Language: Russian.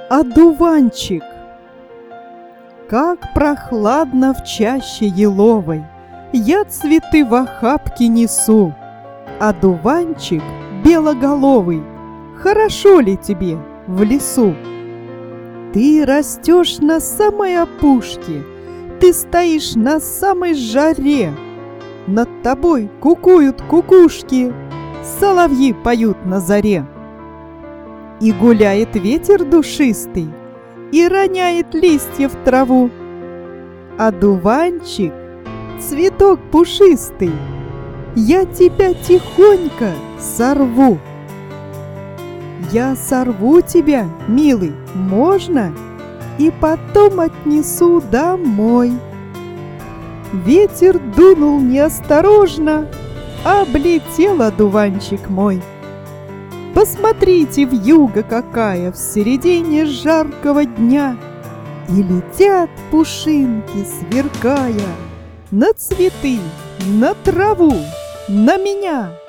одуванчик. Как прохладно в чаще еловой, я цветы в охапке несу. Одуванчик белоголовый, хорошо ли тебе в лесу? Ты растешь на самой опушке, ты стоишь на самой жаре. Над тобой кукуют кукушки, соловьи поют на заре. И гуляет ветер душистый, и роняет листья в траву. Одуванчик, цветок пушистый, я тебя тихонько сорву. Я сорву тебя, милый, можно? И потом отнесу домой. Ветер дунул неосторожно, облетел одуванчик мой. Посмотрите, вьюга какая в середине жаркого дня, и летят пушинки, сверкая, на цветы, на траву, на меня.